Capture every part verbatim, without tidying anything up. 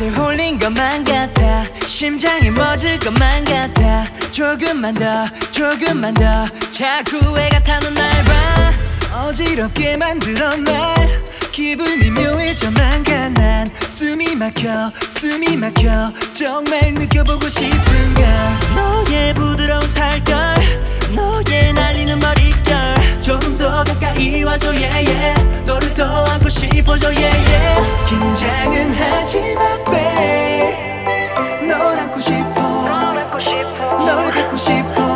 널 홀린 것만 같아. 심장이 멎을 것만 같아. 조금만 더 조금만 더 자꾸 애가 타는 날 봐. 어지럽게 만들어 날. 기분이 묘해져만 가. 난 숨이 막혀 숨이 막혀 정말 느껴보고 싶은가. 너의 부드러운 살결, 너의 날리는 머릿결, 조금 더 가까이 와줘 yeah, yeah. 너를 더 안고 싶어져 yeah, yeah. 긴장은 하지마 babe. 널 안고 싶어 널 갖고 싶어.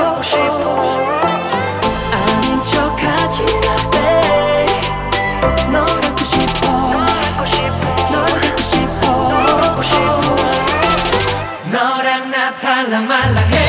아닌 척하지마 babe. 널 안고 싶어 널 갖고 싶어. 너랑 나 탈락말락해.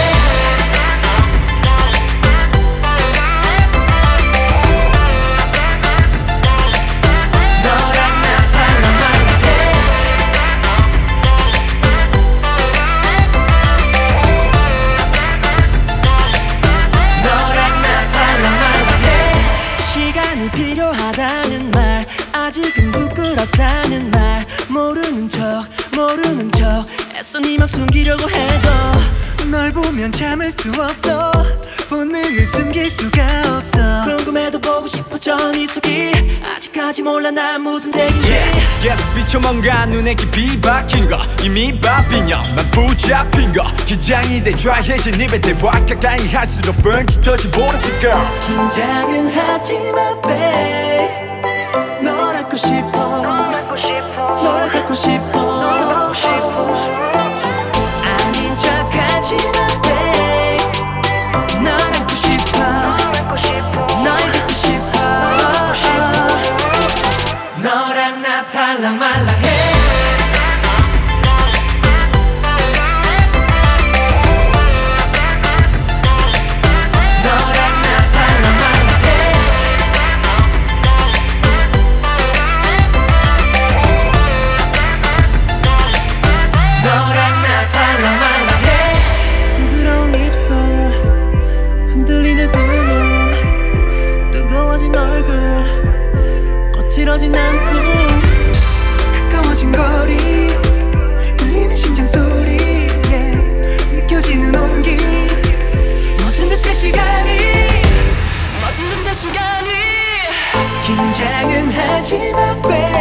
필요하다는 말, 아직은 부끄럽다는 말, 모르는 척 모르는 척 애써 네 맘 숨기려고 해도 널 보면 참을 수 없어. 본능을 숨길 수가 없어. 궁금해도 보고 싶어져 네 속이. 아직까지 몰라 난 무슨 색인지. yeah. 계속 비춰 뭔가 눈에 깊이 박힌 거. 이미 바삐념만 붙잡힌 거. 긴장이 돼 dry해진 입에 대화 가까이 할수록 뻔치 터진 보라색 girl. 긴장은 하지마 babe. 널 안고 싶어 널 갖고 싶어. 아닌 척하지마 babe. 널 안고 싶어 널 갖고 싶어. 너랑 나 탈락말락해. 부드러운 입술, 흔들리는 두 눈, 뜨거워진 얼굴, 거칠어진 한숨, 가까워진 거리, 울리는 심장 소리 yeah. 느껴지는 온기, 멎은 듯한 시간이 멎은 듯한 시간이. 긴장은 하지마 babe.